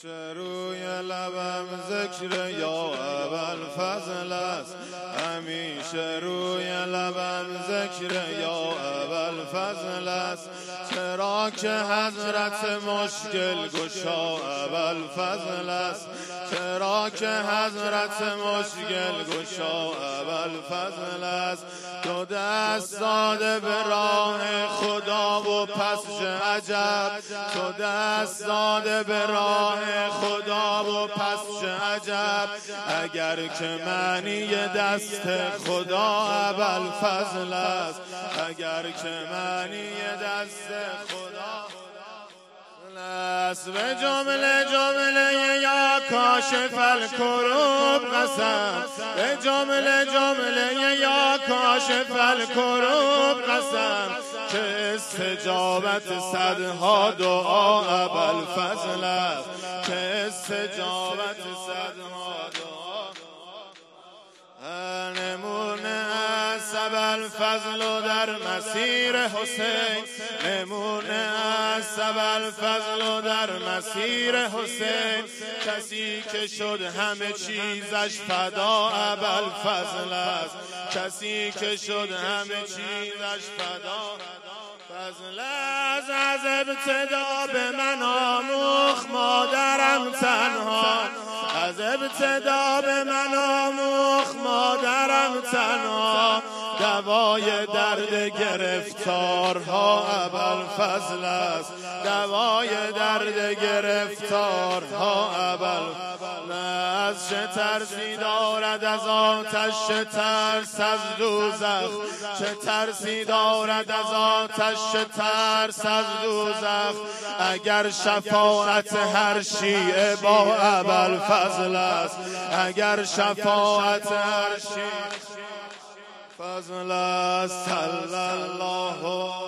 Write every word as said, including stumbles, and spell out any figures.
همیشه روی لبم ذکر یا ابوالفضل است، همیشه روی لبم ذکر یا ابوالفضل است. چرا که حضرت مشکل گشا ابوالفضل است، چرا که حضرت مشکل گشا ابوالفضل است. دو دست داده به راه خدا و پس چه عجب، دو دست داده به راه خدا و پس چه عجب. اگر که معنی دست خدا ابوالفضل است، اگر که معنی دست خدا است. به جمله جمله یا کاشف الکروب قسم، به جمله جمله یا کاشف الکروب قسم، که استجابت صدها دعا ابوالفضل است، که استجابت صدها دعا. نمونه است ابوالفضل در مسیر حسین، نمونه است ابوالفضل در مسیر حسین. کسی که شد همه چیزش فدا ابوالفضل است، کسی که شد همه چیزش فدا فضل از از ابتدا به من آموخت مادرم تنها، از ابتدا به من آموخت مادرم تنها. دوای درد گرفتارها ابوالفضل است، دوای درد گرفتارها ابوالفضل است. چه ترسی دارد از آتش، چه ترس از دوزخ، چه ترسی دارد از آتش، چه ترس از دوزخ. اگر شفاعت هر شیعه با ابوالفضل است، اگر شفاعت هر شیعه فضل است. صلی الله